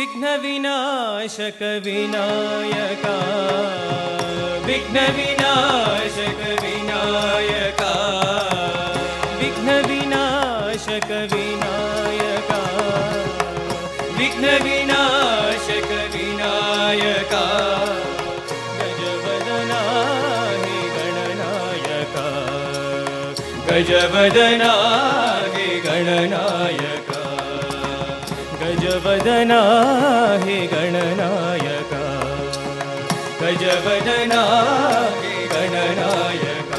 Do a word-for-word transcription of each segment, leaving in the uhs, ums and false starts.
విఘ్న వినాశక వినాయక విఘ్న వినాశక వినాయక విఘ్న వినాశక వినాయక విఘ్న వినాశక వినాయక గజవదనా హే గణనాయక గజవదనా హే గణనాయక గజవదనా హే గణనాయక గజవదనా హే గణనాయక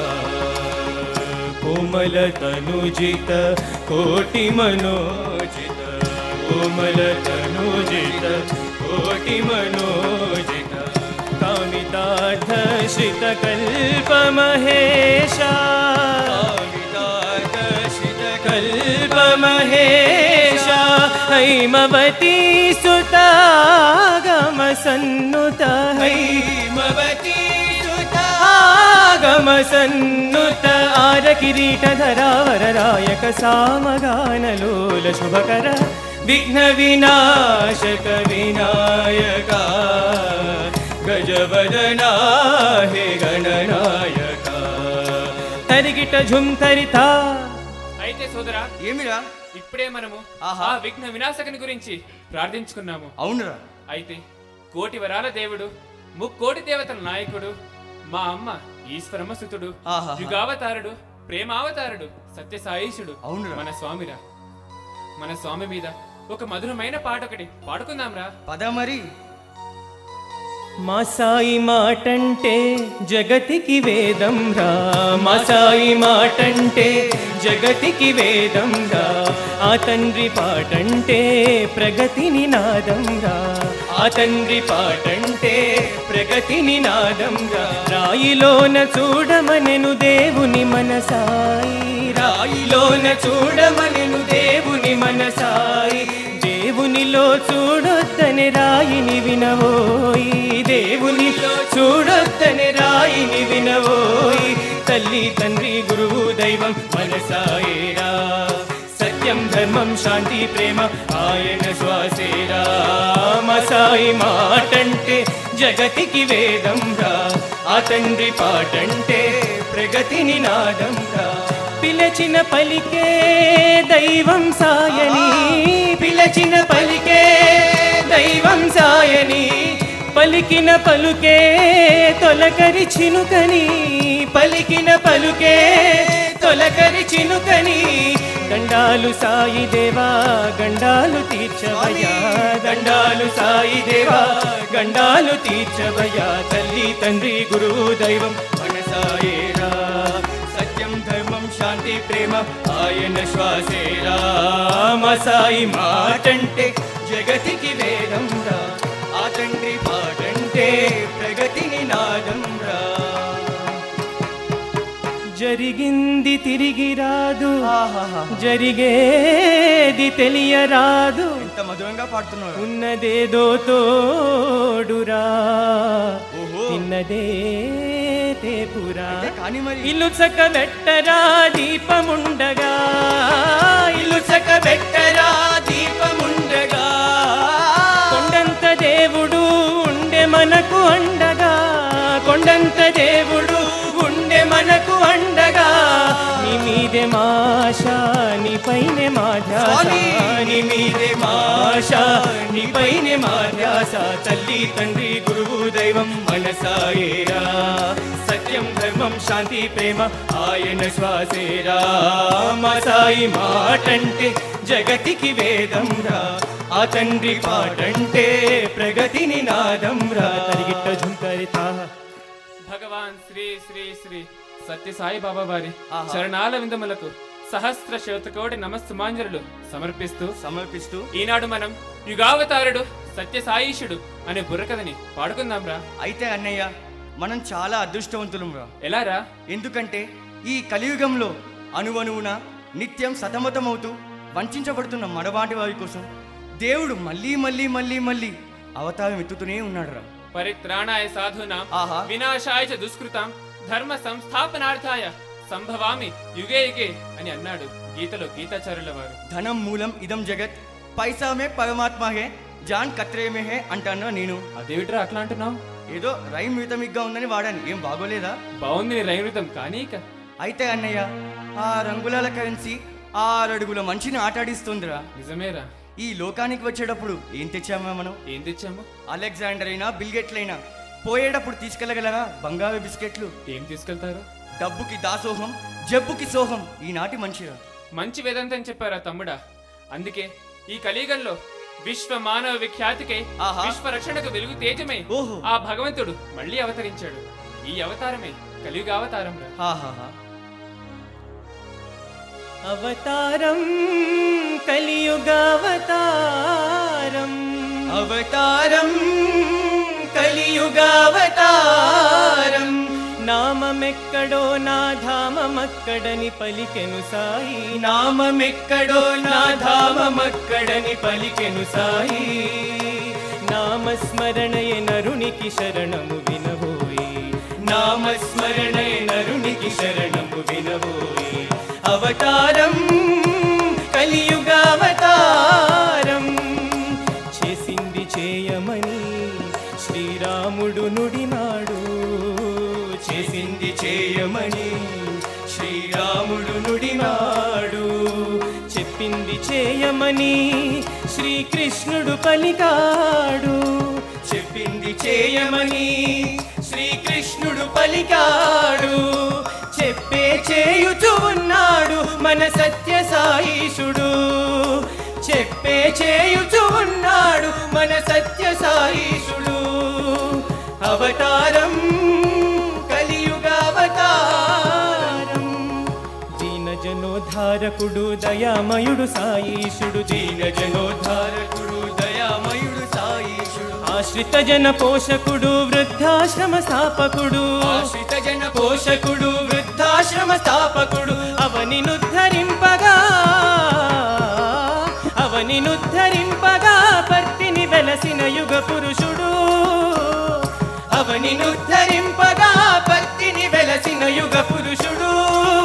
కోమల తనుజిత కోటి మనోజిత కోమల తనుజిత కోటి మనోజిత కామితార్థ శ్రిత కల్ప మహేశ కామితార్థ శ్రిత కల్ప మహేశ హైమవతి సుతాగమ సన్నుత హైమవతి సుతాగమ సన్నుత ఆర కిరీటధరావర రాయక సామగానలోల శుభకర విఘ్న వినాశక వినాయక గజవదనా హే గణనాయక తరిగిట ఝుంతరిత. అయితే సోదరా ఏమిరా ఇప్పుడే మనము ఆ విఘ్న వినాశకుని గురించి ప్రార్థించుకున్నాము. అవునురా. అయితే కోటి వరాల దేవుడు, ముక్కోటి దేవతల నాయకుడు, మా అమ్మ ఈశ్వరమ్మ సుతుడు, యుగావతారుడు, ప్రేమావతారుడు, సత్యసాయిషుడు మన స్వామిరా. మన స్వామి మీద ఒక మధురమైన పాట ఒకటి పాడుకుందాంరా. పద మరి. మా సాయి మాటంటే జగతికి వేదం రా, మా సాయి మాటంటే జగతికి వేదం రా, ఆ తండ్రి పాటంటే ప్రగతి నినాదం రా, ఆ తండ్రి పాటంటే ప్రగతి నినాదం రా. రాయిలోన చూడమనెను దేవుని మన సాయి, రాయిలోన చూడమనెను దేవుని మన సాయి, దేవునిలో చూడొద్దనే రాయిని వినవోయి, దేవునిలో చూడొద్దనే రాయిని వినవోయి. తల్లి తండ్రి గురువు దైవం మన సాయేరా, సత్యం ధర్మం శాంతి ప్రేమ ఆయన శ్వాసేరా. మా సాయి మాటంటే జగతికి వేదం రా, ఆ తండ్రి పాటంటే ప్రగతి నినాదం రా. పిలచిన పలికే దైవం సాయని, పిలచిన పలికే దైవం సాయని, పలికిన పలుకే తొలకరి చినుకని, పలికిన పలుకే తొలకరి చినుకని. దండాలు సాయి దేవా గండాలు తీర్చవయ్యా, దండాలు సాయి దేవా గండాలు తీర్చవయ్యా. తల్లి తండ్రి గురువు దైవం మన సాయేరా, సత్యం ధర్మం శాంతి ప్రేమ ఆయన శ్వాసేరా. మా సాయి మాటంటే జగతికి వేదం రా, ఆ తండ్రి పాటంటే ప్రగతి నినాదం రా. జరిగింది తిరిగి రాదు, జరిగేది తెలియరాదు, ఎంత మధురంగా పాడుతున్నారు. ఉన్నదేదో తోడురా, తిన్నదే తేపురా. ఇల్లు చక్క బెట్టరా దీపముండగా, ఇల్లు చక్క బెట్టరా దీపముండగా, కొండంత దేవుడు ఉండే మనకు అండగా, కొండంత దేవుడు ఉండే మనకు అండగా. నీ మీదే మాషా నీ పైనే మా ధ్యాస, నీ మీదే మాషా నీ పైనే మా ధ్యాస. తల్లి తండ్రి గురువు దైవం మన సాయేరా, సత్యం ధర్మం శాంతి ప్రేమ ఆయన శ్వాసేరా. మా సాయి మాటంటే జగతికి వేదం రా, ఆ తండ్రి పాటంటే ప్రగతి నినాదం రా. తరిగిట్ట ఝుంకరిత. భగవాన్ శ్రీ శ్రీ శ్రీ సత్య సాయి బాబా వారి చరణాల విందములకు సహస్ర శతకోటి నమస్సుమాంజలు సమర్పిస్తూ సమర్పిస్తూ ఈనాడు మనం యుగావతారుడు సత్య సాయిషుడు అనే బుర్రకథని పాడుకుందాం రా. అయితే అన్నయ్య మనం చాలా అదృష్టవంతులం రా. ఎలారా? ఎందుకంటే ఈ కలియుగంలో అణువణువున నిత్యం సతమతమవుతూ వంచబడుతున్న మనవాటి వారి కోసం దేవుడు మళ్ళీ మళ్ళీ మళ్ళీ మళ్ళీ అవతారం ఎత్తుతూనే ఉన్నాడు రా. పరిత్రాణాయ సాధూనాం వినాశాయ చ దుష్కృతాం ధర్మ సంస్థాపనార్థాయ సంభవామి యుగే యుగే అని అన్నాడు గీతలో గీతాచార్యుల వారు. ధనం మూలం ఇదం జగత్ పైసామే పరమాత్మ హే జాన్ కత్రేమేహే అంటాను నేను. అదేమిట్రా అట్లా అంటున్నావు? ఏదో రైమ్ రిథమిక్గా ఉందని వాడాను. ఏం బాగోలేదా? బాగుంది నీ రైమ్ రిథం, కానీ ఇక అయితే అన్నయ్య, ఆ రంగులాల కరెన్సీ ఆరడుగుల మనిషిని ఆటాడిస్తుందిరా. నిజమేరా. ఈ లోకానికి వచ్చేటప్పుడు ఏం తెచ్చామా మనం? ఏం తెచ్చాము? అలెగ్జాండర్ అయినా బిల్గెట్లైనా పోయేటప్పుడు తీసుకెళ్ళగలరా బంగారు బిస్కెట్లు? ఏం తీసుకెళ్తారు? డబ్బుకి దాసోహం, జబ్బుకి సోహం ఈనాటి మనిషిరా. మంచి వేదాంతం చెప్పారా తమ్ముడా. అందుకే ఈ కలియుగంలో విశ్వ మానవ విఖ్యాతికై విశ్వ రక్షణకు వెలుగు తేజమై ఆ భగవంతుడు మళ్ళీ అవతరించాడు. ఈ అవతారమే కలియుగ అవతారం. అవతారం కలియుగావతారం, అవతారం కలియుగావతారం. నామమెక్కడో నా ధామమక్కడని పలికెను సాయి, నామమెక్కడో నా ధామమక్కడని పలికెను సాయి. నామస్మరణయ నరునికి శరణము వినబోయి, నామస్మరణయ నరునికి శరణము వినబోయి. అవతారం కలియుగావతారం, చేసింది చేయమని శ్రీరాముడు నుడినాడు, చేసింది చేయమని శ్రీరాముడు నుడినాడు. చెప్పింది చేయమని శ్రీకృష్ణుడు పలికాడు, చెప్పింది చేయమని శ్రీకృష్ణుడు పలికాడు. చెప్పే చేయుచు ఉన్నాడు మన సత్య సాయిషుడు, చెప్పే చేయుచు ఉన్నాడు మన సత్య సాయిషుడు. అవతారం కలియుగావతారం, దీన జనోద్ధారకుడు దయామయుడు సాయిషుడు, దీన జనోద్ధారకుడు దయామయుడు సాయిషుడు. ఆశ్రిత జన పోషకుడు వృద్ధాశ్రమ స్థాపకుడు, ఆశ్రిత జన పోషకుడు వృద్ధాశ్రమ స్థాపకుడు. అవని నుద్ధరింపగా, అవని నుద్ధరింపగా పర్తిని వెలసిన యుగ పురుషుడు, అవని నుద్ధరింపగా పర్తిని వెలసిన యుగ పురుషుడు.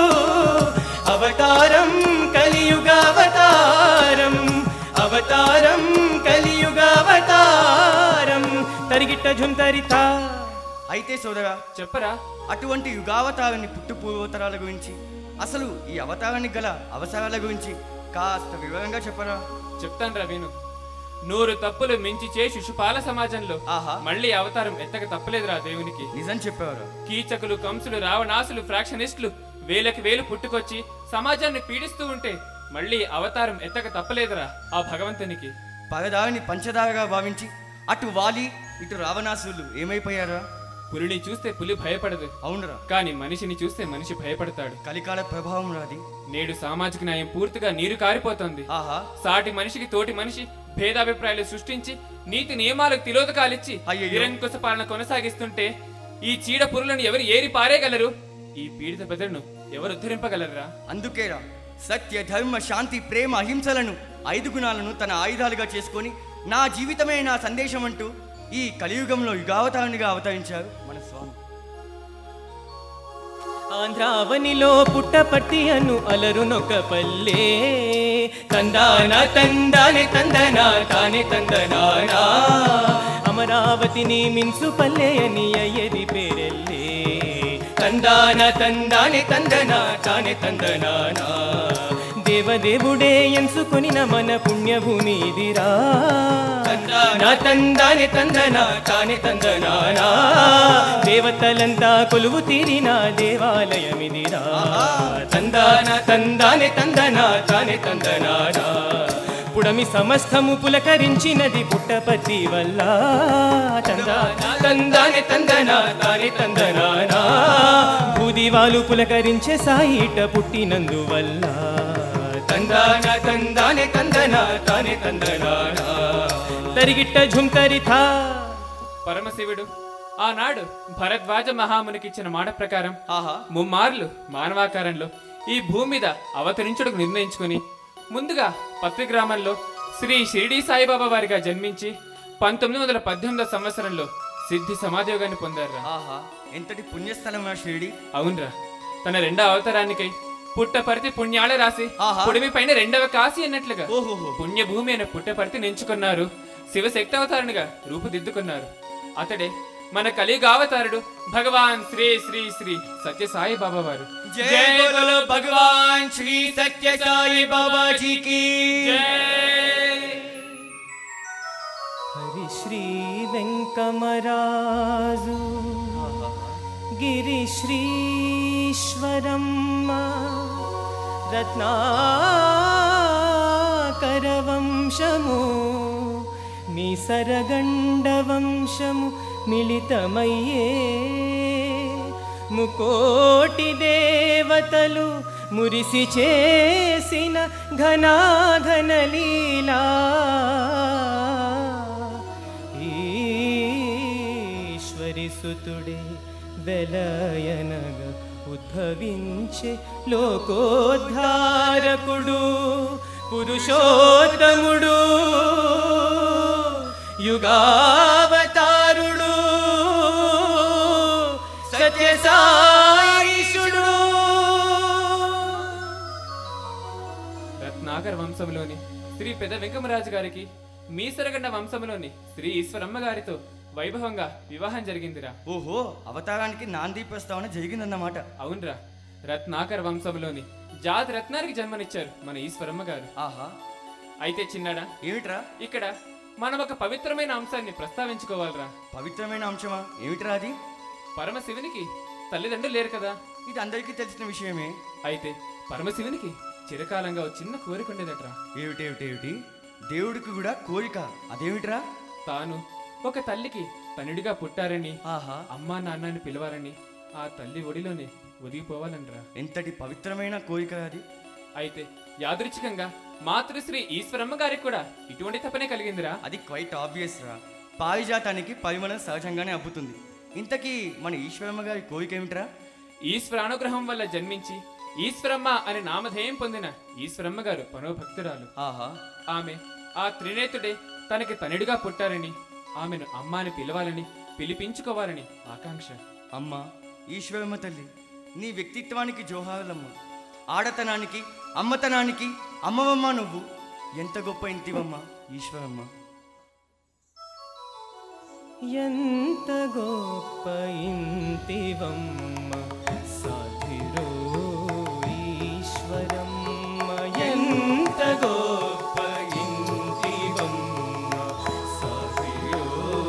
అవతారం కలియుగావతారం, అవతారం కలియుగావతారం. తరిగిట్ట జుంతరితా. అయితే సోదరా చెప్పరా, అటువంటి యుగావతారాన్ని పుట్టు పూర్వతరాల గురించి, అసలు ఈ అవతారానికి గల అవసరాల గురించి కాస్త వివరంగా చెప్పరా? చెప్తాను రా విను. నూరు తప్పులు మించి చే శిశుపాల సమాజంలో మళ్ళీ అవతారం ఎత్తక తప్పలేదురా దేవునికి. నిజం చెప్పేవారు. కీచకులు, కంసులు, రావణాసులు, ఫ్రాక్షనిస్టులు వేలకు వేలు పుట్టుకొచ్చి సమాజాన్ని పీడిస్తూ ఉంటే మళ్ళీ అవతారం ఎత్తక తప్పలేదురా ఆ భగవంతునికి. పగదారిని పంచదారగా భావించి అటు వాలి ఇటు రావణాసులు ఏమైపోయారా? పులిని చూస్తే పులి భయపడదు, అవునరా. కానీ మనిషిని చూస్తే మనిషి భయపడతాడు. కలికాల ప్రభావం రాది. నేడు సామాజిక న్యాయం పూర్తిగా నీరు కారిపోతుంది. సాటి మనిషికి తోటి మనిషి భేదాభిప్రాయాలు సృష్టించి నీతి నియమాలకు తిలోదకాలిచ్చి నిరంకుశ పాలన కొనసాగిస్తుంటే ఈ చీడ పురులను ఎవరు ఏరి పారేయగలరు? ఈ పీడిత ప్రజలను ఎవరు ఉద్ధరింపగలరా? అందుకేరా సత్య, ధర్మ, శాంతి, ప్రేమ, అహింసలను ఐదు గుణాలను తన ఆయుధాలుగా చేసుకొని నా జీవితమే నా సందేశం అంటూ ఈ కలియుగంలో యుగావతారునిగా అవతరించారు మన స్వామి. ఆంధ్రావనిలో పుట్టపర్తి అను అలరునొక పల్లె, తందాన తందానే తందనా తానే తందనానా. అమరావతిని మిన్సు పల్లె అని అయ్యది పేరెల్లే, తందాన తందానే తందనా తానే తందనానా. దేవదేవుడే ఎంచుకొనిన మన పుణ్యభూమి ఇదిరా, తందాన తందానే తందనా తానే తందనానా. దేవతలంతా కొలువు తీరిన దేవాలయమిదిరా, తందాన తందానే తందనా తానే తందనానా. పుడమి సమస్తము పులకరించినది పుట్టపర్తి వల్ల, తందాన తందానే తందనా తానే తందనానా. భూదివాలు పులకరించే సాయిట పుట్టినందువల్ల, తందాన తందానే తందనా తానే తందనానా. తరిగిట్ట ఝుంతరిథా. పరమశివుడు ఆనాడు భరద్వాజ మహామునికిచ్చిన మాట ప్రకారం ముమ్మార్లు మానవాకారంలో ఈ భూమి మీద అవతరించుటకు నిర్ణయించుకుని ముందుగా పత్రి గ్రామంలో శ్రీ షిరిడి సాయిబాబా వారిగా జన్మించి పంతొమ్మిది వందల పద్దెనిమిదో సంవత్సరంలో సిద్ధి సమాధియోగాన్ని పొందారు. ఎంతటి పుణ్యస్థలం షిరిడి. అవునరా. తన రెండవ అవతారానికై పుట్టపర్తి పుణ్యాల రాసి పుడిమి పైన రెండవ కాశీ అన్నట్లుగా పుణ్యభూమి అయిన పుట్టపర్తిని ఎంచుకున్నారు శివశక్తి అవతారునిగా రూపుదిద్దుకున్నారు. అతడే మన కలియుగావతారుడు భగవాన్ శ్రీ శ్రీ శ్రీ సత్య సాయి బాబా వారు. జై బోలో భగవాన్ శ్రీ సత్య సాయి బాబాజీకి హరి శ్రీ వెంకమరాజు గిరి శ్రీశ్వరమ్మ రత్నాకర వంశము మీ సరగండ వంశము మిళితమయ్యే ముకోటి దేవతలు మురిసి చేసిన ఘనాఘన లీలా ఈశ్వరి సుతుడే వెలయనగా ఉద్భవించే లోకోద్ధారకుడు పురుషోత్తముడు యుగావతారుడు సత్యసాయిషుడు. రత్నాకర వంశంలోని శ్రీ పెద్ద వెంకమరాజు గారికి మీసరగండ వంశంలోని శ్రీ ఈశ్వరమ్మ గారితో వైభవంగా వివాహం జరిగిందిరా. ఓహో, అవతారానికి నాంది ప్రస్తావన జరిగిందన్నమాట. అవునరా, రత్నాకర వంశంలోని జాతి రత్నానికి జన్మనిచ్చారు మన ఈశ్వరమ్మ గారు. ఆహా, అయితే చిన్నాడా, ఏమిట్రా ఇక్కడ మనం ఒక పవిత్రమైన అంశాన్ని ప్రస్తావించుకోవాలరా. పవిత్రమైన అంశమా? ఏమిట్రా అది? పరమశివునికి తల్లిదండ్రులు లేరు కదా, ఇది అందరికీ తెలిసిన విషయమే. అయితే పరమశివునికి చిరకాలంగా ఒక చిన్న కోరిక ఉండేదట్రా. ఏమిటేమిటేమిటి? దేవుడికి కూడా కోరిక? అదేమిట్రా? తాను ఒక తల్లికి తనుడిగా పుట్టారని, ఆహా, అమ్మా నాన్నని పిలవాలని, ఆ తల్లి ఒడిలోనే ఒదిగిపోవాలనరా. ఎంతటి పవిత్రమైన కోరిక అది. అయితే యాదృచ్ఛికంగా మాతృశ్రీ ఈశ్వరమ్మ గారికి కూడా ఇటువంటి తపనే కలిగిందిరా. అది క్వైట్ ఆబ్వియస్ రా. పారిజాతానికి పరిమళం సహజంగానే అబ్బుతుంది. ఇంతకీ మన ఈశ్వరమ్మ గారి కోరిక ఏమిట్రా? ఈశ్వరానుగ్రహం వల్ల జన్మించి ఈశ్వరమ్మ అనే నామధేయం పొందిన ఈశ్వరమ్మ గారు పరమభక్తురాలు. ఆహా, ఆమె ఆ త్రినేతుడే తనకి తనుడిగా పుట్టారని, ఆమెను అమ్మాని పిలవాలని, పిలిపించుకోవాలని ఆకాంక్ష. అమ్మ ఈశ్వరమ్మ తల్లి, నీ వ్యక్తిత్వానికి జోహారులమ్మ. ఆడతనానికి, అమ్మతనానికి అమ్మవమ్మ నువ్వు. ఎంత గొప్ప ఇంటివమ్మ ఈశ్వరమ్మ. ఎంత గొప్ప ఇంటివమ్మ సాధిరో ఈశ్వరమ్మ. ఎంత గొప్ప ఇంటివమ్మ సాధిరో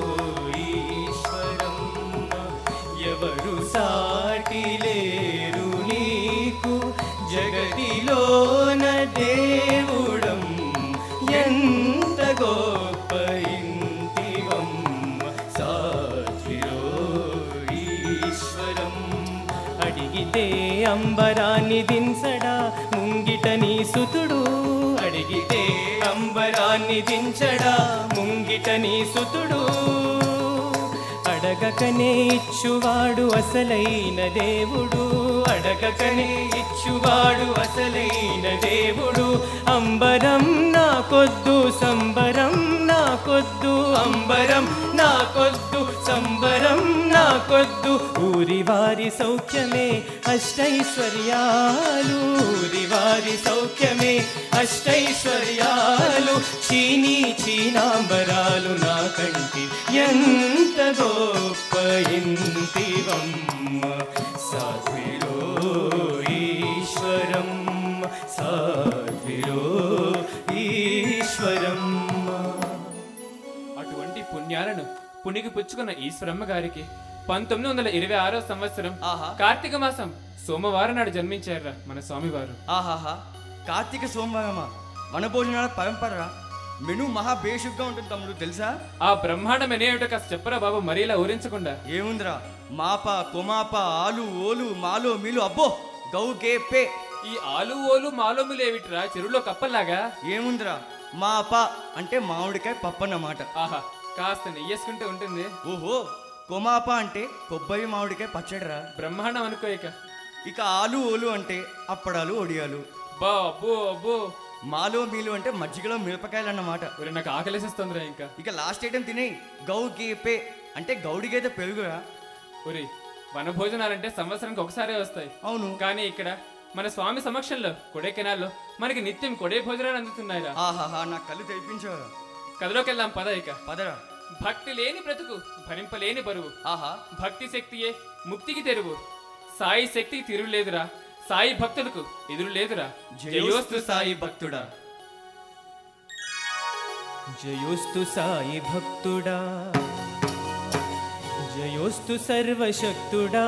ఈశ్వరమ్మ. ఎవరు సాటి లేరు నీకు జగతిలోన దేవుడం. ఎంత గొప్ప ఇంటివమ్మ సాధిరో ఈశ్వరం. అడిగితే అంబరాన్ని దించడా ముంగిట నీ సుతుడు. అడిగితే అంబరాన్ని దించడా ముంగిట నీ సుతుడు. అడగకనే ఇచ్చువాడు అసలైన దేవుడు. అడగకనే ఇచ్చువాడు అసలైన దేవుడు. అంబరం నాకొద్దు సంబరం నాకొద్దు. అంబరం నాకొద్దు సంబరం నాకొద్దు. ఊరి వారి సౌఖ్యమే అష్టైశ్వర్యాలు. ఊరి వారి సౌఖ్యమే అష్టైశ్వర్యాలు. చీనీ చీనాంబరాలు నా కంటి. ఎంత గొప్ప ఇంటివమ్మ సాధ్విరో ఈశ్వరమ్మ. సాధ్విరో ఈశ్వరమ్మ. అటువంటి పుణ్యాలను పుణికి పుచ్చుకున్న ఈశ్వరమ్మ గారికి పంతొమ్మిది వందల ఇరవై ఆరో సంవత్సరం కార్తీక మాసం సోమవారం నాడు జన్మించారు మన స్వామివారు. ఆహాహా, కార్తీక సోమవారమా? వనభోజనాల పరంపర మెను మహా బేషుగ్గా ఉంటుంది తమ్ముడు, తెలుసా? ఆ బ్రహ్మాండం ఏమిటో కాస్త చెప్పరా బాబు, మరీ ఇలా ఊరించకుండా. ఏముందిరా, మాప కొమాప ఆలు ఓలు మాలో మీలు అబ్బో గౌ గే పే. ఈ ఆలు ఓలు మాలోములు ఏమిట్రా, చెరువులో కప్పల్లాగా? ఏముందిరా, మాప అంటే మామిడికాయ పప్పు అన్నమాట. ఆహా, కాస్త నెయ్యేసుకుంటే ఉంటుంది. ఓహో, కొమాప అంటే కొబ్బరి మామిడికాయ పచ్చడిరా. బ్రహ్మాండం అనుకో. ఇక ఇక ఆలు ఓలు అంటే అప్పడాలు ఒడియాలు. బా అబ్బో అబ్బో. మాలో మీలు అంటే మజ్జిగలో మిరపకాయలు అన్నమాట. నాకు ఆకలేసేస్తుందిరా. ఇంకా ఇక లాస్ట్ ఐటమ్ తినేయి, గౌ గేపే అంటే గౌడి గేదె పెరుగురా. ఒరే, వన భోజనాలంటే సంవత్సరానికి ఒకసారి వస్తాయి. అవును, కానీ ఇక్కడ మన స్వామి సమక్షంలో కొడైకెనాల్లో మనకి నిత్యం కొడే భోజనాలు అందుతున్నాయిరా. ఆహాహా, నా కళ్ళు తెప్పించారా. కథలోకెళ్దాం పద ఇక. పదరా. భక్తి లేని బ్రతుకు భరింపలేని బరువు. ఆహా, భక్తి శక్తియే ముక్తికి తెరువు. సాయి శక్తికి తిరుగు లేదురా, సాయి భక్తులకు ఎదురు లేదురా. జయోస్తు సాయి భక్తుడా, జయోస్తు సాయి భక్తుడా, జయోస్తు సర్వశక్తుడా,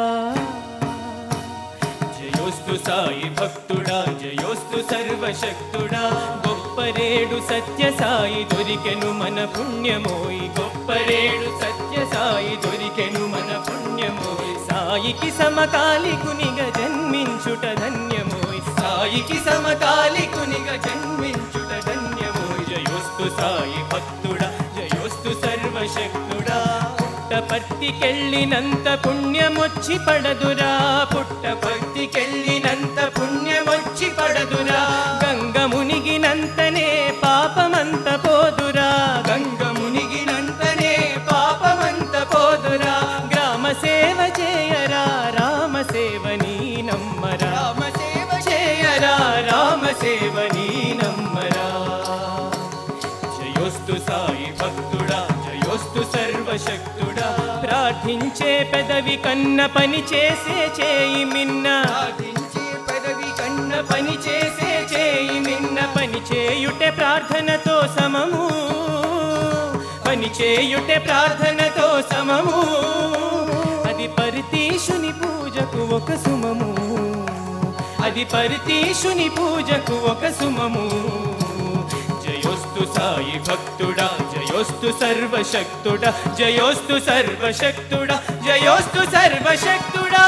జయోస్తు సాయి భక్తుడా, జయోస్తు సర్వశక్తుడా. గొప్పరేడు సత్య సాయి దొరికెను మన పుణ్యమోయి, గొప్పరేడు సత్య సాయి దొరికెను మన పుణ్యమోయి. సాయికి సమకాలికునిగా జన్మించుట ధన్యమోయి, సాయికి సమకాలికునిగా జన్మించుట ధన్యమోయి. జయోస్తు సాయి భక్తుడా, జయోస్తు సర్వశక్తుడా. పుట్టపర్తికెళ్ళినంత పుణ్యమొచ్చి పడదురా, పుట్టపర్తికెళ్ళినంత పుణ్యమొచ్చి పడదురా. గంగ మునిగినంతనే పాపమంత పోదురా, గంగ మునిగినంతనే పాపమంత పోదురా. గ్రామ సేవ చేయరా, రామ సేవ నీ నమ్మరా, రామ సేవ చేయరా, రామ సేవ నీ నమ్మరా. జయోస్తు సాయి భక్తుడా, జయోస్తు సర్వశక్తుడా. ప్రార్థించే పెదవి కన్న పని చేసే చేయి మిన్న, ప్రార్థించే పెదవి కన్న పని చేసే చేయి మిన్న. పని చేయుటే ప్రార్థనతో సమము, పని చేయుటే ప్రార్థనతో సమము. అది పరతీశుని పూజకు ఒక సుమము, అది పరతీశుని పూజకు ఒక సుమము. జయోస్తు సాయి భక్తుడా, జయోస్తు సర్వశక్తుడా, జయోస్తు సర్వశక్తుడా, జయోస్తు సర్వశక్తుడా.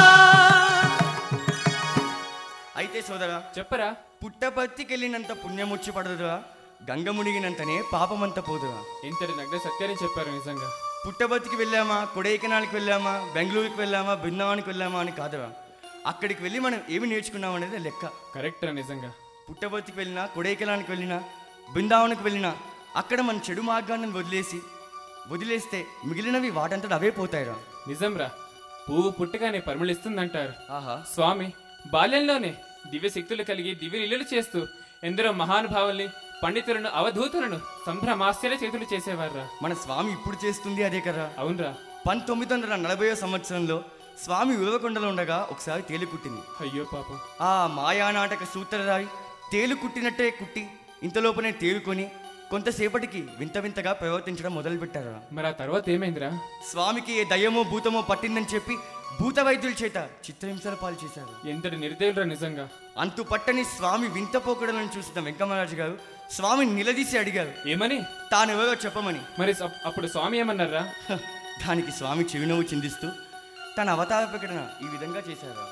అయితే సోదరా చెప్పరా. పుట్టపర్తికెళ్ళినంత పుణ్యముచ్చి పడదురా, గంగ మునిగినంతనే పాపమంత పోదురా. ఇంతటి నగ్న సత్యాన్ని చెప్పారు నిజంగా. పుట్టపర్తికి వెళ్ళామా, కొడైకెనాల్కి వెళ్ళామా, బెంగళూరుకి వెళ్ళామా, బృందావనికి వెళ్ళామా అని కాదురా. అక్కడికి వెళ్ళి మనం ఏమి నేర్చుకున్నాం అనేది లెక్క. కరెక్ట్ రా నిజంగా. పుట్టపర్తికి వెళ్ళినా, కొడైకెనాల్కి వెళ్ళినా, బృందావనికి వెళ్ళినా అక్కడ మన చెడు మార్గాన్ని వదిలేసి వదిలేస్తే మిగిలినవి వాటంతట అవే పోతాయిరా. నిజంరా. పువ్వు పుట్టగానే పరిమళిస్తుందంటారు. ఆహా, స్వామి బాల్యంలోనే దివ్య శక్తులు కలిగి దివ్య లీలలు చేస్తూ ఎందరో మహానుభావుల్ని, పండితులను, అవధూతులను సంభ్రమాశ్చర్య చేతులు చేసేవారా. మన స్వామి ఇప్పుడు చేస్తుంది అదే కదా. అవునరా. పంతొమ్మిది వందల నలభై సంవత్సరంలో స్వామి ఉరవకొండలో ఉండగా ఒకసారి తేలు కుట్టింది. అయ్యో పాపం. ఆ మాయానాటక సూత్రధారి తేలు కుట్టినట్టే కుట్టి ఇంతలోపనే తేలుకొని కొంతసేపటికి వింత వింతగా ప్రవర్తించడం మొదలుపెట్టారు. మరి ఆ తర్వాత ఏమైందిరా? స్వామికి ఏ దయ్యమో భూతమో పట్టిందని చెప్పి భూత వైద్యుల చేత చిత్రహింసల పాలు చేశారు. ఎంతటి నిర్దయులురా నిజంగా. అంతు పట్టని స్వామి వింత పోకడలను చూసిన వెంకమరాజు గారు స్వామిని నిలదీసి అడిగారు, ఏమని? తానెవరో చెప్పమని. మరి అప్పుడు స్వామి ఏమన్నారా? దానికి స్వామి చిరునవ్వు చిందిస్తూ తన అవతార ప్రకటన ఈ విధంగా చేశారు.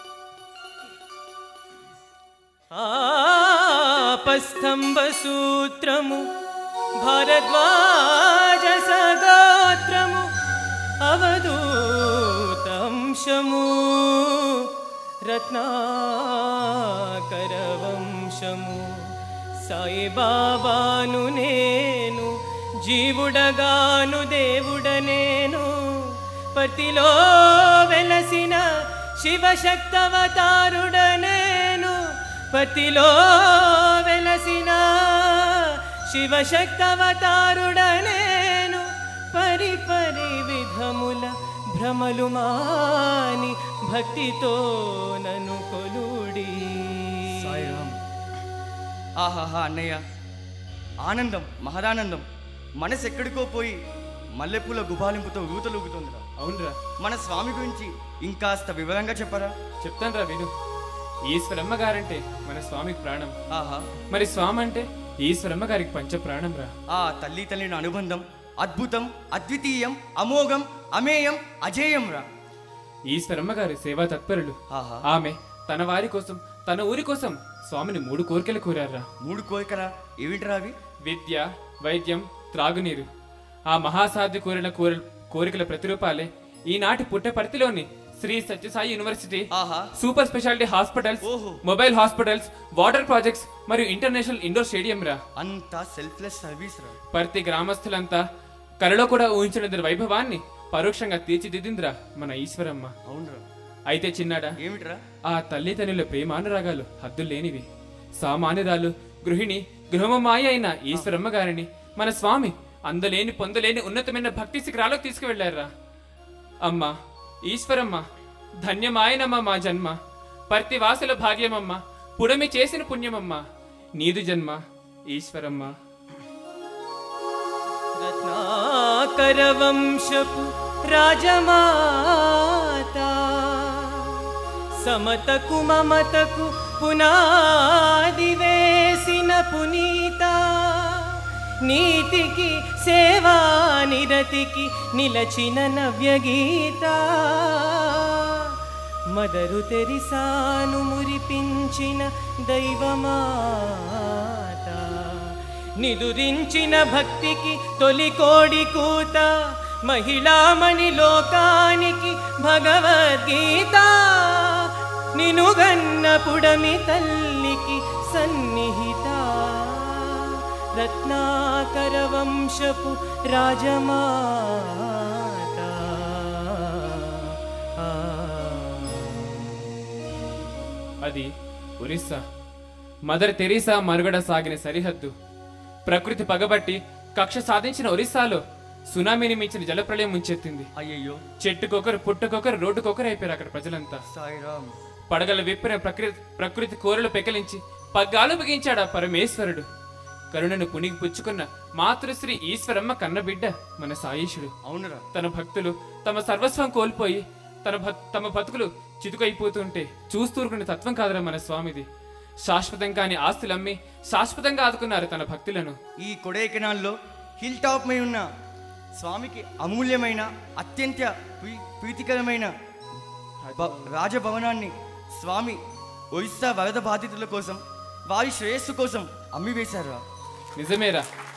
ఆపస్తంభ సూత్రము భరద్వాజ సగోత్రము అవధూతంశము రత్నాకర వంశము. సాయిబాబాను నేను జీవుడగాను దేవుడనేను పతిలో వెలసిన శివశక్తవతారుడనేను పతిలో వెలసిన శివశక్తవతారుడనేను పరిపరి విధముల భ్రమలు మాని భక్తితో నన్ను కొలుడి. సాయిరామ్. ఆహాహా అన్నయ్య, ఆనందం, మహదానందం. మనసు ఎక్కడికో పోయి మల్లెపూల గుబాలింపుతో ఊతలూగుతుందిరా. అవునరా. మన స్వామి గురించి ఇంకాస్త వివరంగా చెప్పరా? చెప్తాను రా విను. ఈశ్వరమ్మ గారంటే మన స్వామికి ప్రాణం. ఆహా, మరి స్వామి అంటే ఈశ్వరమ్మ గారికి పంచ ప్రాణం రా. ఆ తల్లి తల్లిని అనుబంధం అద్భుతం, అద్వితీయం, అమోఘం, అమేయం, అజేయం రా. ఈశ్వరమ్మ గారి సేవా తత్పరులు. ఆహా, ఆమె తన వారి కోసం, తన ఊరి కోసం స్వామిని మూడు కోరికలు కోరారా. మూడు కోరికలా? ఏమిటిరా అవి? విద్య, వైద్యం, త్రాగునీరు. ఆ మహాసాధ్య కోరిన కోరి కోరికల ప్రతిరూపాలే ఈనాటి పుట్టపర్తిలోని శ్రీ సత్యసాయి యూనివర్సిటీ, ఆహా, సూపర్ స్పెషాలిటీ హాస్పిటల్స్, ఓహో, మొబైల్ హాస్పిటల్స్, వాటర్ ప్రాజెక్ట్స్ మరియు ఇంటర్నేషనల్ ఇండోర్ స్టేడియం రా. అంతా సెల్ఫ్లెస్ సర్వీస్ రా. ప్రతి గ్రామస్తులంతా కలలో కూడా ఊహించిన వైభవాన్ని పరోక్షంగా తీర్చిదిద్దిందిరా మన ఈశ్వరమ్మ. అవునరా. అయితే చిన్నాడా, ఏమిట్రా? ఆ తల్లిదండ్రుల ప్రేమానురాగాలు హద్దులేనివి. సామాన్యురాలు, గృహిణి, గృహమాయ అయిన ఈశ్వరమ్మ గారిని మన స్వామి అందలేని పొందలేని ఉన్నతమైన భక్తి శిఖరాలకు తీసుకువెళ్లారా. అమ్మా ఈశ్వరమ్మ, ధన్యమాయనమ్మ మా జన్మ, పర్తివాసుల భాగ్యమమ్మ, పుడమి చేసిన పుణ్యమమ్మ, నీదు జన్మ ఈశ్వరమ్మ. రత్నాకర వంశపు రాజమాత, సమతకు మమతకు పునాది వేసిన పునీత, నీతికి సేవా నిరతికి నిలచిన నవ్యగీత, మదరు తెరిసాను మురిపించిన దైవమాత, నిదురించిన భక్తికి తొలి కోడి కూత, మహిళామణి లోకానికి భగవద్గీత, నినుగన్న పుడమి తల్లికి సన్నిహిత, రత్నాకర వంశపు రాజమాత. అది ఒరిస్సా. మదర్ తెరీసా మనుగడ సాగిన సరిహద్దు. ప్రకృతి పగబట్టి కక్ష సాధించిన ఒరిస్సాలో సునామీని మించిన జలప్రళయం ముంచెత్తింది. అయ్యయ్యో, చెట్టుకొకరు పుట్టుకొకరు రోడ్డుకొకరు అయిపోయారు అక్కడ ప్రజలంతా. సాయిరామ్. పడగల విప్పిన ప్రకృతి ప్రకృతి కోరలు పెకలించి పగ్గాలు బిగించాడు ఆ పరమేశ్వరుడు. కరుణను పుణికి పుచ్చుకున్న మాతృశ్రీ ఈశ్వరమ్మ కన్నబిడ్డ మన సాయీశుడు. అవునరా. తన భక్తులు తమ సర్వస్వం కోల్పోయి తన తమ బతుకులు చితుకైపోతుంటే చూస్తూరుకునే తత్వం కాదురా మన స్వామిది. శాశ్వతం కాని ఆస్తులమ్మి శాశ్వతంగా ఆదుకున్నారు తన భక్తులను. ఈ కొడైకెనాల్లో హిల్ టాప్ పై ఉన్న స్వామికి అమూల్యమైన అత్యంత ప్రీతికరమైన రాజభవనాన్ని స్వామి ఒరిస్సా వరద బాధితుల కోసం వారి శ్రేయస్సు కోసం అమ్మివేశారా. నిజమేరా,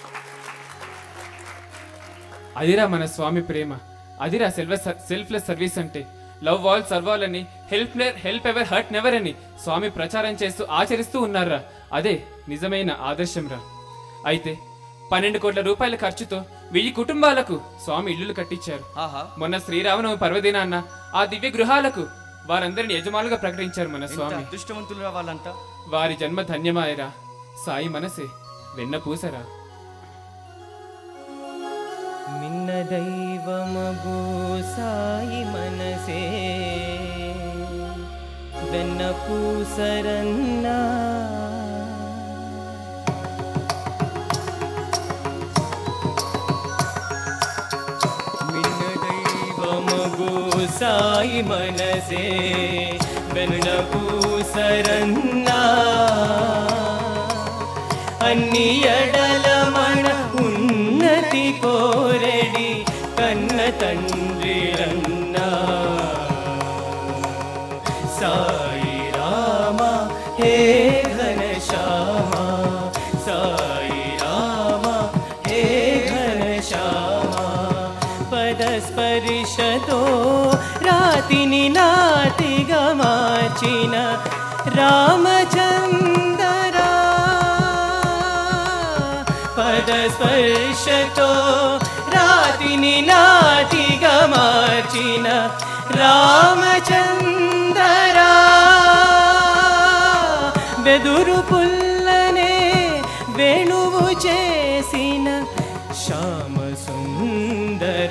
అదిరా మన స్వామి ప్రేమ, అదిరా సెల్ఫ్ సెల్ఫ్లెస్ సర్వీస్ అంటే. లవ్ ఆల్ సర్వ్ అని, help help ever hurt never అని స్వామి ప్రచారం చేస్తూ ఆచరిస్తూ ఉన్నారా. అదే నిజమైన ఆదర్శం రా. అయితే పన్నెండు కోట్ల రూపాయల ఖర్చుతో వెయ్యి కుటుంబాలకు స్వామి ఇల్లులు కట్టించారు. మొన్న శ్రీరామనవమి పర్వదినాన్న ఆ దివ్య గృహాలకు వారందరిని యజమానులుగా ప్రకటించారు మన స్వామి. అదృష్టవంతులు వాళ్ళంతా. వారి జన్మ ధన్యమాయరా. సాయి మనసే వెన్న పూసరా. మిన్న దైవమగు సాయి మనసే వెన్న పూసరన్నా, మిన్న దైవమగు సాయి మనసే వెన్న పూసరన్నా, అన్ని ఎడల మన ఉన్నతి కోరెడి కన్న తండ్రి అన్నా. సాయి రామ హే ఘనశ్యామ, సాయి రామ హే ఘనశ్యామ, పదస్పర్శతో రాతిని నాతిగా మార్చిన రామచంద్ర, పదస్పర్శతో రాతిని నాటిగా మార్చిన రామచంద్ర, వెదురు పుల్లనే వేణువు చేసిన శ్యామ సుందర,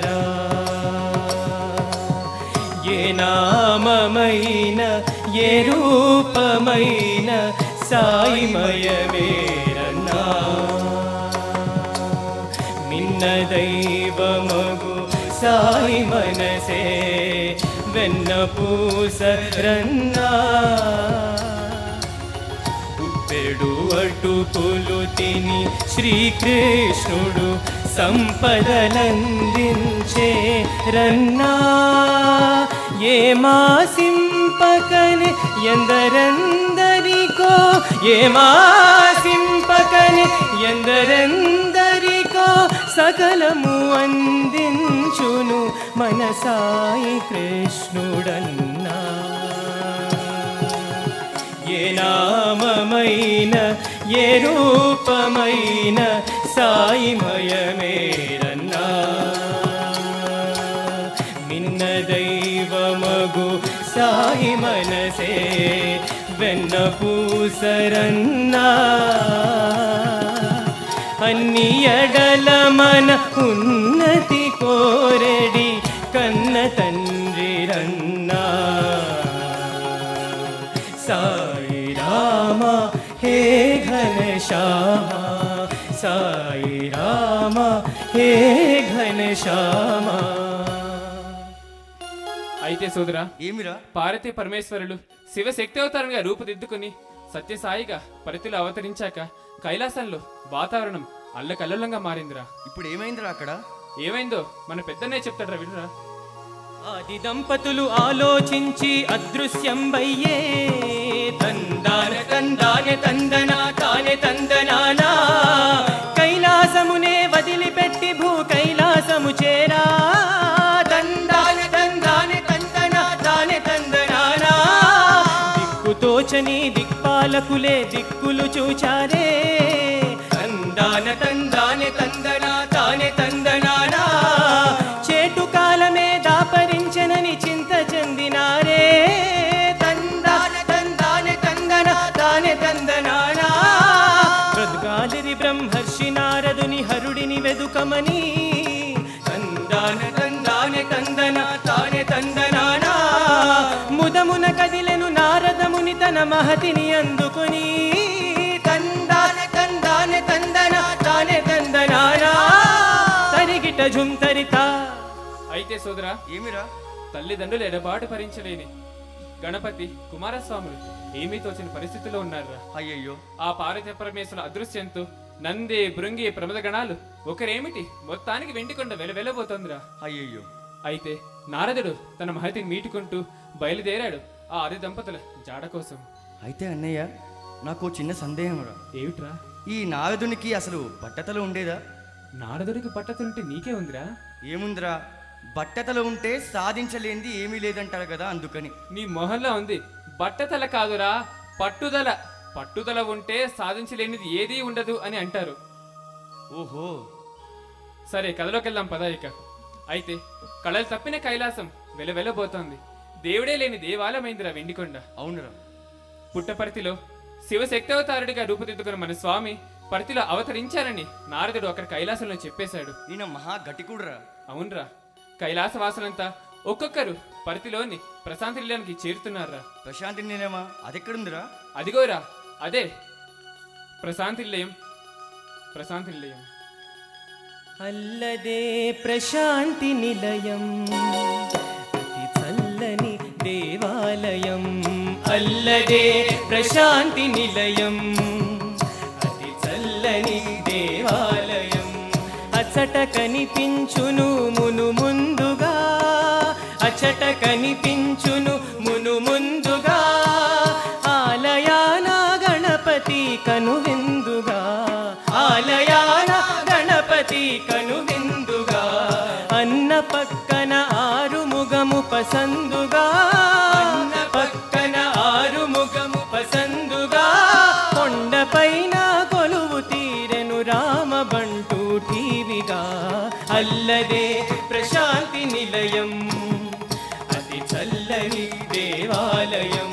ఏ నామమైన ఏ రూపమైన సాయిమయమేరన్నా. మిన్న దైవమగు సాయి మనసే వెన్న పూసరన్నా, ఉప్పెడు అటుకులు తిని శ్రీకృష్ణుడు సంపదలందించే రన్నా, ఏమాసింపకని ఎందరెందరికో, ఏమాసింపకని ఎందరెందరికో సకలము అందించును మన సాయి కృష్ణుడన్నా. ఏ నామమైన ఏ రూపమైన సాయిమయమేరన్నా. మిన్న దైవమగు సాయి మనసే వెన్న పూసరన్నా, అన్ని ఎడల మన ఉన్నతి కోరడి కన్న తండ్రి రన్నా. సాయి రామ హే ఘనశ్యామ, సాయి రామ హే ఘనశ్యామ. అయితే సోదరా, ఏమిరా? పార్వతీ పరమేశ్వరులు శివశక్తి అవతారంగా రూపుదిద్దుకుని సత్యసాయిగా పరిధిలో అవతరించాక కైలాసంలో వాతావరణం అల్లకల్లోలంగా మారిందిరా. ఇప్పుడు ఏమైందిరా అక్కడ? ఏమైందో మన పెద్దనే చెప్తాడ్రా, వినరా. ఆది దంపతులు ఆలోచించి అదృశ్యం వయ్యే, తందాన తందాన తందన తానే తందనానా, కైలాసమునే వదిలిపెట్టి భూ కైలాసము చేరా. తందాన తందాన తందన తానే తందనానా, దిక్కుతోచని దిక్పాలకులే దిక్కులు చూచారే. తందాన తందాన తందన తానే తందనానా, చేటు కాలమే దాపరించనని చింత చెందినారే. తందాన తందాన తందన తానే తందనానా, బ్రతుకాలిరి బ్రహ్మర్షి నారదుని హరుడిని వెదుకమని. తందాన తందాన తందన తానే తందనానా, ముదమున కదిలెను నారదముని తన మహతిని అందుకొని. తందాన తందాన తందన తానే తందనానా, తరిగిట ఝుంతరిత. అయితే సోదరా, ఏమిరా? తల్లిదండ్రులు ఎడబాటు భరించలేని గణపతి కుమారస్వాములు ఏమీ తోచని పరిస్థితిలో ఉన్నారా. అయ్యయ్యో, ఆ పార్వతీ పరమేశ్వరుల అదృశ్యంతో నంది భృంగి ప్రమద గణాలు ఒకరేమిటి మొత్తానికి వెండికొండ వెలవెలబోతోందిరా. అయ్యయ్యో. అయితే నారదుడు తన మహతిని మీటుకుంటూ బయలుదేరాడు ఆ ఆది దంపతుల జాడ కోసం. అయితే అన్నయ్య, నాకు చిన్న సందేహం రా. ఏమిట్రా? ఈ నారదునికి అసలు బట్టతలు ఉండేదా? నారదుడికి పట్టతుంటే నీకే ఉందిరా. ఏముందిరా, బట్టతలు ఉంటే సాధించలేనిది ఏమీ లేదంటారు కదా, అందుకని. నీ మొహంలో ఉంది బట్టతల కాదురా, పట్టుదల. పట్టుదల ఉంటే సాధించలేనిది ఏదీ ఉండదు అని అంటారు. ఓహో, సరే కథలోకి వెళ్దాం పద ఇక. అయితే కళలు తప్పిన కైలాసం వెలవెలబోతోంది. దేవుడే లేని దేవాలయమైందిరా వెండికొండ. అవునురా. పుట్టపర్తిలో శివశక్తి అవతారుడిగా రూపుదిద్దుకున్న మన స్వామి పరిధిలో అవతరించారని నారదుడు అక్కడ కైలాసంలో చెప్పేశాడు. ఈయన మహా గట్టికుడురా. అవునరా, కైలాసవాసులంతా ఒక్కొక్కరు పరిధిలోని ప్రశాంతి నిలయానికి చేరుతున్నారా. ప్రశాంతి నిలయమా? అదెక్కడుందిరా? అదిగోరా, అదే ప్రశాంతి నిలయం. ప్రశాంతి నిలయం అల్లదే ప్రశాంతి నిలయం, అతి చల్లని దేవాలయం. అల్లదే ప్రశాంతి నిలయం, అతి చల్లని దేవాలయం. అచట కనిపించును మును ముందుగా, అచట కనిపించును మును ముందుగా, ఆలయాన గణపతి కనువిందుగా, ఆలయాన గణపతి కనువిందుగా. అన్న పక్కన ఆరుముగము పసందుగా, అన్న పక్కన ఆరుముగము పసందుగా, కొండపైన కొలువు తీరెను రామబంటూ టీవిగా. అల్లదే ప్రశాంతి నిలయం, అతి చల్లని దేవాలయం.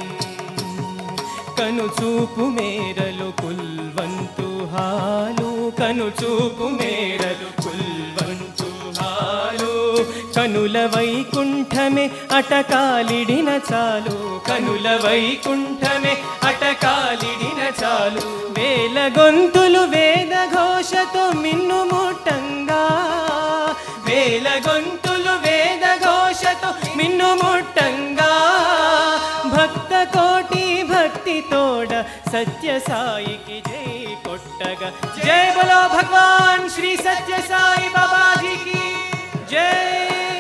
కనుచూపు మేరలు కుల్వంతు హాలు, కనుచూపు మేరలు కుల్వంతు హాలు. కనుల వైకుంఠమే అటకాలిడిన చాలు, కనుల వైకుంఠమే అటకాలిడిన చాలు. వేల గొంతులు వేద ఘోషతో మిన్నుముట్టంగా, వేల గొంతులు వేద ఘోషతో మిన్నుముట్టంగా. భక్త కోటి భక్తి తోడ సత్య సాయికి జై కొట్టగా. జై బలో భగవాన్ శ్రీ సత్య సాయి బాబాజీకి జై.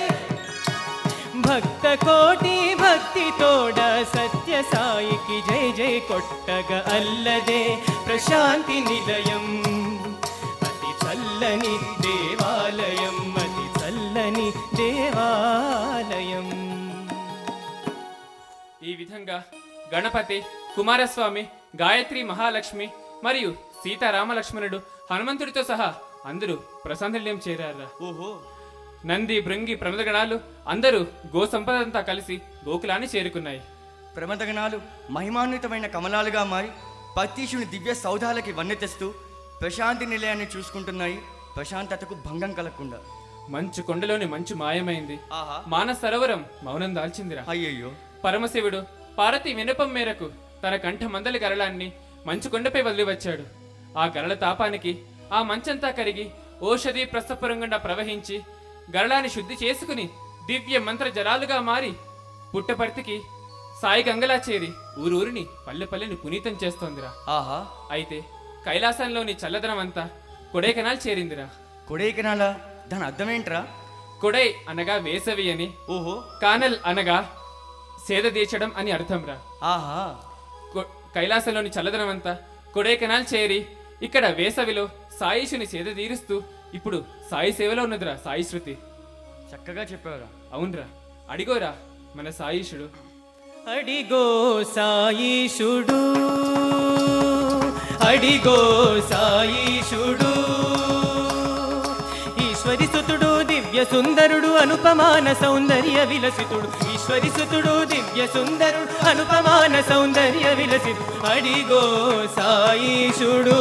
భక్త కోటి భక్తి తోడ సత్య సాయికి జై జై కొట్టగా. అల్లదే ప్రశాంతి నిలయం, అతి చల్లని దేవాలయం, అతి చల్లని దేవాలయం. ఈ విధంగా గణపతి కుమారస్వామి, గాయత్రి మహాలక్ష్మి మరియు సీతారామలక్ష్మణుడు హనుమంతుడితో సహా అందరూ ప్రశాంతి నిలయం చేరారా. ఓహో. నంది భృంగి ప్రమదగణాలు అందరూ గో సంపదంతా కలిసి గోకులాన్ని చేరుకున్నాయి. ప్రమదగణాలు మహిమాన్వితమైన కమలాలుగా మారి పతీశుని దివ్య సౌధాలకి వన్నె తెస్తూ ప్రశాంతి నిలయాన్ని చూసుకుంటున్నాయి ప్రశాంతతకు భంగం కలగకుండా. మంచు కొండలోని మంచు మాయమైంది, మానస సరోవరం మౌనం దాల్చిందిరా. అయ్యయ్యో. పరమశివుడు పార్వతి వినపం మేరకు తన కంఠ మందలి గరళాన్ని మంచు కొండపై వదిలి వచ్చాడు. ఆ గరళ తాపానికి ఆ మంచంతా కరిగి ఓషధి ప్రస్తపురం గుండా ప్రవహించి గరళాన్ని శుద్ధి చేసుకుని దివ్య మంత్ర జరాలుగా మారి పుట్టపర్తికి సాయి గంగలా చేరి ఊరూరిని పల్లె పల్లెని పునీతం చేస్తోందిరా. ఆహా. అయితే కైలాసంలోని చల్లదనం అంతా కొడైకెనాల్ చేరిందిరా. కొడైకెనాలా? దాని అర్థమేంట్రా? కొడై అనగా వేసవి అని, ఓహో. కానల్ అనగా సేద తీర్చడం అని అర్థంరా. ఆహా. కైలాసంలోని చల్లదనం అంతా కొడైకెనాల్ చేరి ఇక్కడ వేసవిలో సాయిషుని సేద తీరుస్తూ ఇప్పుడు సాయి సేవలో ఉన్నదిరా సాయి శృతి. చక్కగా చెప్పావురా. అవునరా, అడిగోరా మన సాయిషుడు. అడిగో సాయిషుడు, అడిగో సాయిషుడు, ఈశ్వరి సుతుడు దివ్య సుందరుడు అనుపమాన సౌందర్య విలసితుడు, ఈశ్వరి సుతుడు దివ్య సుందరుడు అనుపమాన సౌందర్య విలసితుడు. అడిగో సాయిషుడు,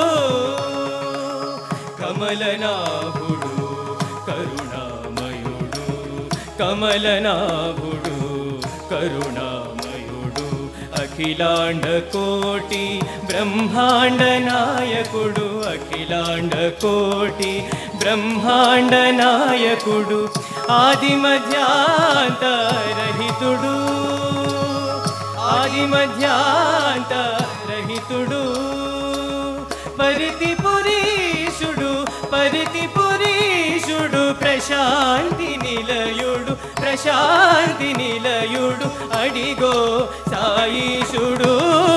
కమలనాభుడు కరుణామయుడు, కమలనాభుడు కరుణామయుడు, అఖిలాండ కోటి బ్రహ్మాండ నాయకుడు, అఖిలాండ కోటి బ్రహ్మాండ నాయకుడు, ఆది మధ్యాంత రహితుడు, ఆది మధ్యాంత రహితుడు, పరితి పురీషుడు, పరితి పురీషుడు, ప్రశాంతి నిలయుడు, ప్రశాంతి నిలయుడు. అడిగో సాయిషుడు.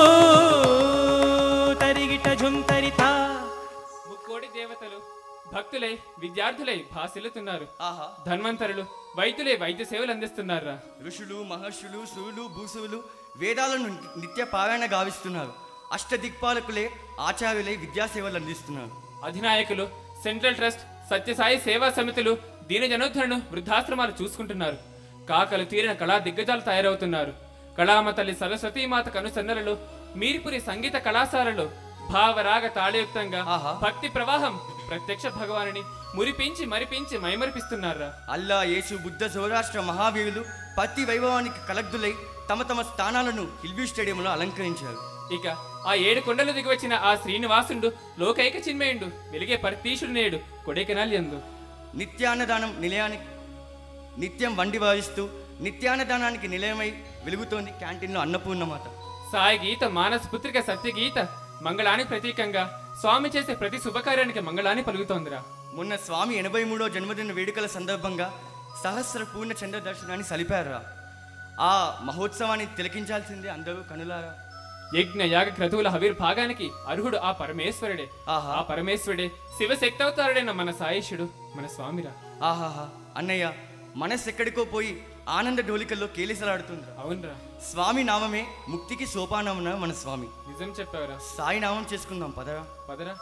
తరిగిట ఝుంతరిత. ముక్కోటి దేవతలు భక్తులై విద్యార్థులై భాసిల్లుతున్నారు. ఆహా. ధన్వంతరులు వైద్యులై వైద్య సేవలు అందిస్తున్నారా. ఋషులు మహర్షులు సురులు భూసువులు వేదాలను నిత్య పారాయణ గావిస్తున్నారు. అష్టదిక్పాలకులే ఆచార్యులై విద్యాసేవలు అందిస్తున్నారు. అధినాయకులు సెంట్రల్ ట్రస్ట్ సత్యసాయి సేవా సమితులు దీన జనోద్ధరణను వృద్ధాశ్రమాలు చూసుకుంటున్నారు. కాకలు తీరిన కళా దిగ్గజాలు తయారవుతున్నారు. కళామ తల్లి సరస్వతీమాత కనుసన్నలలో మీర్పురి సంగీత కళాశాలలో భావరాగ తాళయుక్తంగా భక్తి ప్రవాహం ప్రత్యక్ష భగవానుని మురిపించి మరిపించి మైమరిపిస్తున్నారా. అల్లా, యేసు, బుద్ధ, సౌరాష్ట్ర మహావీరులు ప్రతి వైభవానికి కలగ్దులై తమ తమ స్థానాలను హిల్వ్యూ స్టేడియంలో అలంకరించారు. ఇక ఆ ఏడు కొండలు దిగి వచ్చిన ఆ శ్రీనివాసుడు లోకైక చిన్మయుడు వెలిగే పరతీషుడు నేడు కొడైకెనాల్ యందు నిత్యాన్నదానం నిలయానికి నిత్యం వండి వారిస్తూ నిత్యాన్నదానానికి నిలయమై వెలుగుతోంది క్యాంటీన్లో అన్నపూర్ణమాత. సాయి గీత మానస పుత్రిక సత్యగీత మంగళానికి ప్రతీకంగా స్వామి చేసే ప్రతి శుభకార్యానికి మంగళాన్ని పలుకుతోందిరా. మొన్న స్వామి ఎనభై మూడో జన్మదిన వేడుకల సందర్భంగా సహస్ర పూర్ణ చంద్ర దర్శనాన్ని సలిపారా. ఆ మహోత్సవాన్ని తిలకించాల్సిందే అందరూ కనులారా. యజ్ఞ యాగ క్రతువుల హవిర్భాగానికి అర్హుడు ఆ పరమేశ్వరుడే. ఆ పరమేశ్వరుడే శివశక్తవతారుడైన మన సాయిషుడు మన స్వామిరా. ఆహాహా. అన్నయ్య, మనస్సు ఎక్కడికో పోయి ఆనంద డోలికల్లో కేలిసలాడుతుంది. అవునరా. స్వామి నామమే ముక్తికి సోపానమున మన స్వామి. నిజం చెప్పావరా. సాయి నామం చేసుకుందాం పదరా పదరా.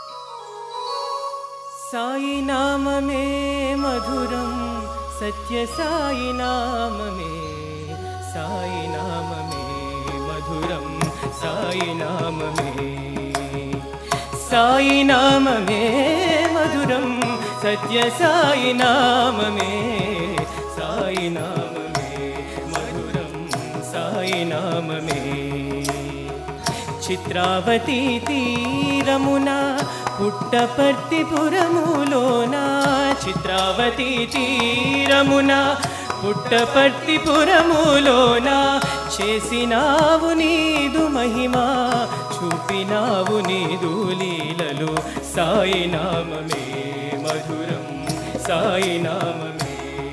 సాయి నామమే మధురం, సత్య సాయి నామమే, సాయి నామమే మధురం, సాయి నామమే, సాయి నామమే మధురం, సత్య సాయి నామమే, సాయి నామమే మధురం, సాయి నామమే. చిత్రావతి తీరమున పుట్టపర్తిపురములోన, చిత్రావతి తీరమున పుట్టపర్తిపురములోన, చేసినావు నీదు మహిమా, చూపినావు నీదు లీలలు, సాయి నామమే మధురం, సాయి నామమే.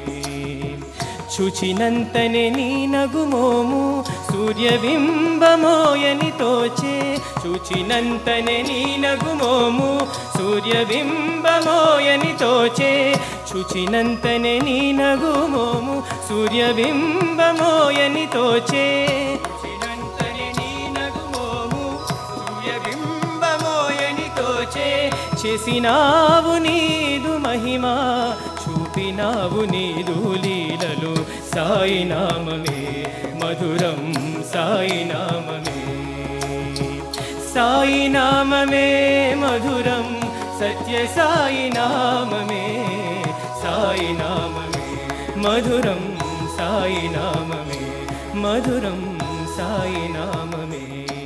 చూచినంతనే నీ నగుమోము సూర్యబింబమోయని తోచే, చూచినంతనే నీ నగుమోము సూర్యబింబమోయని తోచే, చూచినంతనే నీ నగుమోము సూర్యబింబమోయని తోచే, చూచినంతనే నీ నగుమోము సూర్యబింబమోయని తోచే, చేసినావు నీదు మహిమా, చూపినావు నీదు లీలలు, సాయి నామమే మధురం, సాయి నామమే. సాయి నామమే మధురం సత్య సాయి నామమే సాయి నామమే మధురం సాయి నామమే మధురం సాయి నామమే.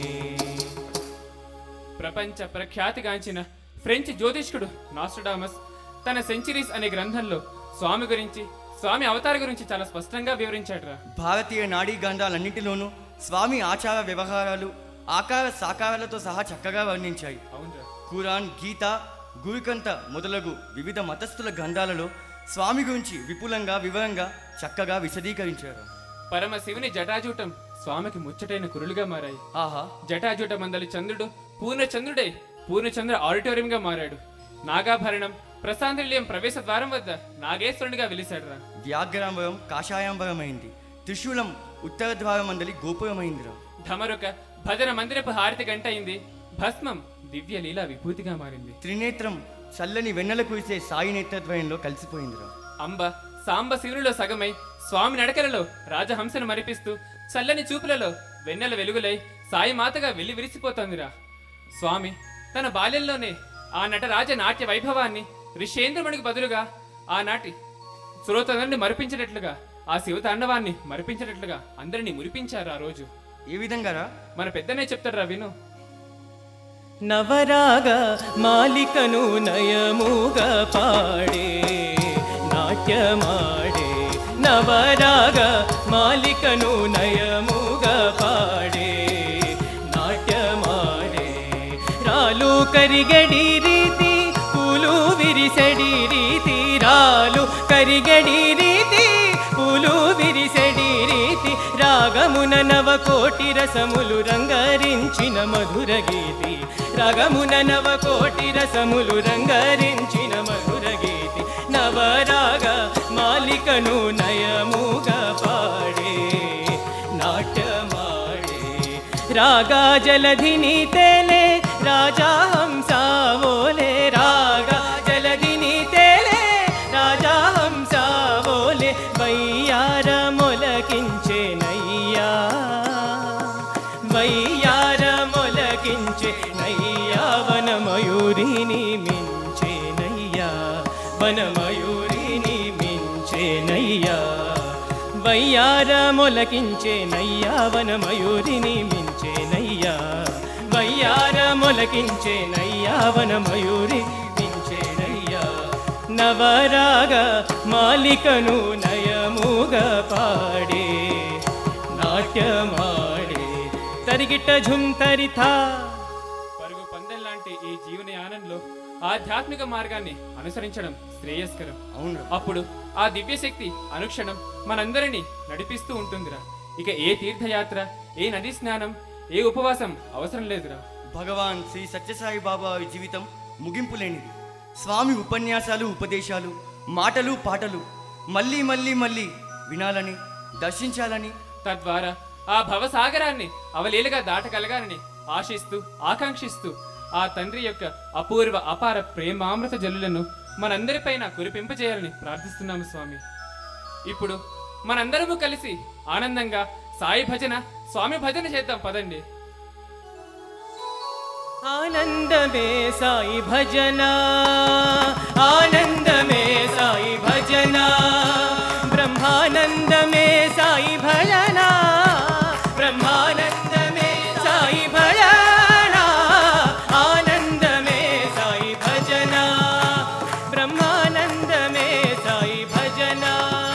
ప్రపంచ ప్రఖ్యాతిగాంచిన ఫ్రెంచ్ జ్యోతిష్కుడు నాస్ట్రడామస్ తన సెంచరీస్ అనే గ్రంథంలో స్వామి గురించి స్వామి అవతార గురించి చాలా స్పష్టంగా వివరించాడురా. భారతీయ నాడీ గ్రంథాలన్నింటిలోనూ స్వామి ఆచార వ్యవహారాలు ఆకార సాకారాలతో సహా చక్కగా వర్ణించాయి. అవునురా. ఖురాన్, గీత, గురుకంత మొదలగు వివిధ మతస్థుల గ్రంథాలలో స్వామి గురించి విపులంగా వివరంగా చక్కగా విశదీకరించారు. పరమశివుని జటాజూటం స్వామికి ముచ్చటైన కురులుగా మారాయి. ఆహా, జటాజూట మందలి చంద్రుడు పూర్ణచంద్రుడే పూర్ణచంద్ర ఆడిటోరియంగా మారాడు. నాగాభరణం ప్రశాంతిల్యం ప్రవేశ ద్వారం వద్ద నాగేశ్వరునిగా వెలిశాడురా. వ్యాఘ్రాంబరం కాషాయాంబరమైంది. త్రిశూలం ఉత్తర ద్వారం మందలి గోపురమైందిరా. ధమరుక భజన మందిరపు హారతి గంట అయింది. భస్మం దివ్య లీలా విభూతిగా మారింది. త్రినేత్రం చల్లని వెన్నెల కురిసే సాయి నేత్రద్వయంలో కలిసిపోయిందిరా. అంబ సాంబ శివునిలో సగమై స్వామి నడకలలో రాజహంసను మరిపిస్తూ చల్లని చూపులలో వెన్నెల వెలుగులై సాయి మాతగా వెళ్లి విరిసిపోతోందిరా. స్వామి తన బాల్యంలోనే ఆ నటరాజ నాట్య వైభవాన్ని ఋషేంద్రమునికి బదులుగా ఆనాటి శ్రోతలని మరిపించేటట్లుగా ఆ శివ తాండవాన్ని మరిపించేటట్లుగా అందరినీ మురిపించారు ఆ రోజు. ఏ విధంగా మన పెద్దనే చెప్తాడురా విను. నవరాగ మాలికను నయముగా పాడే నాట్యమాడే నవరాగ మాలికను నయముగా పాడే నాట్యమాడే రాలు కరిగడి రీతి పూలు విరిసెడి రీతి రాలు కరిగడి రీతి పూలు విరిసెడి రీతి రాగమున నవ కోటి రసములు రంగరించిన మధుర గీతి రాగమున నవ కోటి రసములు రంగరించిన మధుర గీతి నవరాగ మాలికను నయముగా పాడే నాట్యమాడే రాగా జలధిని తేలే రాజా హంసావోలే రాగా జలధిని తేలే రాజా హంసావోలే వయ్యార మొలకించే నయ్యా వయ్యార మొలకించే నయ్యా వనమయూరిని మించే నయ్యా వనమయూరిని మించే నయ్యా వయ్యార మొలకించే నయ్యా వనమయూరిని మించే నయ్యా వయ్యార మొలకించే నయ్యా వనమయూరి మించే నయ్యా నవరాగ మాలికను నయముగా పాడే నాట్యమాడే తరిగిట ఝుంతరిథా. పరుగు పందెం లాంటి ఈ జీవనయానంలో ఆధ్యాత్మిక మార్గాన్ని అనుసరించడం శ్రేయస్కరం. అవును. అప్పుడు ఆ దివ్యశక్తి అనుక్షణం మనందరినీ నడిపిస్తూ ఉంటుందిరా. ఇక ఏ తీర్థయాత్ర, ఏ నది స్నానం, ఏ ఉపవాసం అవసరం లేదురా. భగవాన్ శ్రీ సత్యసాయి బాబా జీవితం ముగింపు లేనిది. స్వామి ఉపన్యాసాలు, ఉపదేశాలు, మాటలు, పాటలు మళ్ళీ మళ్ళీ మళ్ళీ వినాలని, దర్శించాలని, తద్వారా ఆ భవసాగరాన్ని అవలీలగా దాటగలగాలని ఆశిస్తూ ఆకాంక్షిస్తూ ఆ తండ్రి యొక్క అపూర్వ అపార ప్రేమామృత జల్లులను మనందరిపైన కురిపింపజేయాలని ప్రార్థిస్తున్నాము స్వామి. ఇప్పుడు మనందరము కలిసి ఆనందంగా సాయి భజన, స్వామి భజన చేద్దాం పదండి. ఆనందమే సాయి భజన ఆనందమే సాయి భజన బ్రహ్మానందమే సాయి భజన బ్రహ్మానందమే సాయి భజన ఆనందమే సాయి భజన బ్రహ్మానందమే సాయి భజన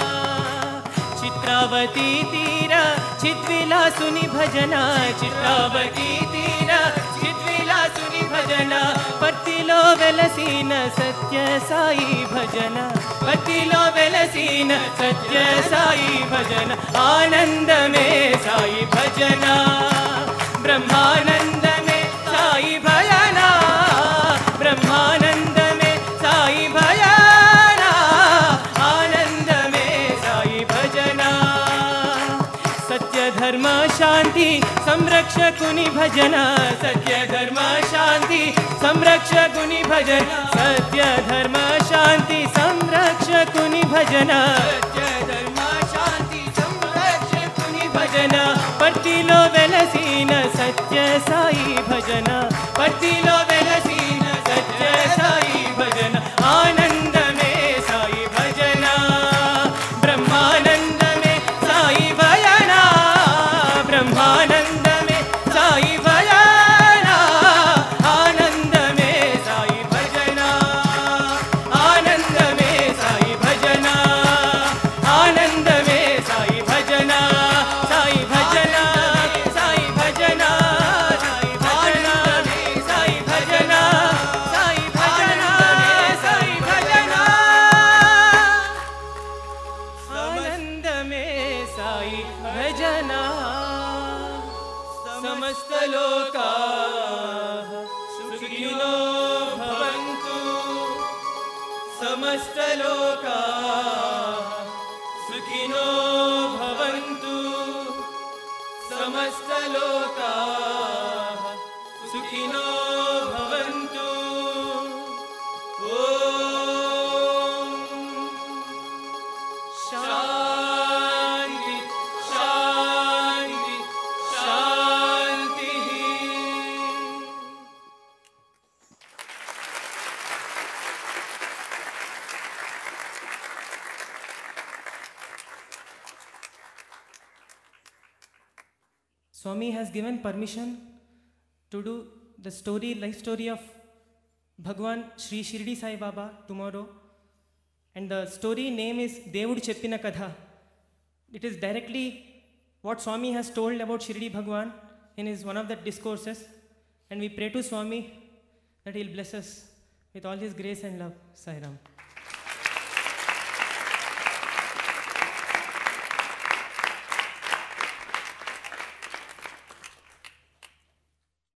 చిత్రావతి తీర చిద్విలాసుని భజన చిత్రావతి తీర చిద్విలాసుని భజన పత్తిలో వెలసిన సత్య సాయి భజన పత్తిలో వెలసిన సత్య సాయి భజన ఆనందమే సాయి భజన బ్రహ్మానందమే సాయి భజన బ్రహ్మానందమే సాయి భజన ఆనందమే సాయి భజన సత్య ధర్మ శాంతి సంరక్షకుని భజన సత్య ధర్మ శాంతి సంరక్షకుని భజన సత్య ధర్మ శాంతి సంరక్షకుని భజన సత్య ధర్మ శాంతి సంరక్షకుని భజన పట్టిలో వెలసిన సత్య సాయి భజన समस्तलोका सुखिनो भवन्तु समस्तलोका सुखिनो भवन्तु ॐ शान्ति शान्ति शान्तिः Swami has given permission to do the story, life story of Bhagwan Sri Shirdi Sai Baba tomorrow. And the story name is Devudu Cheppina Katha. It is directly what Swami has told about Shirdi Bhagwan in his one of the discourses. And we pray to Swami that he will bless us with all his grace and love. Sai Ram.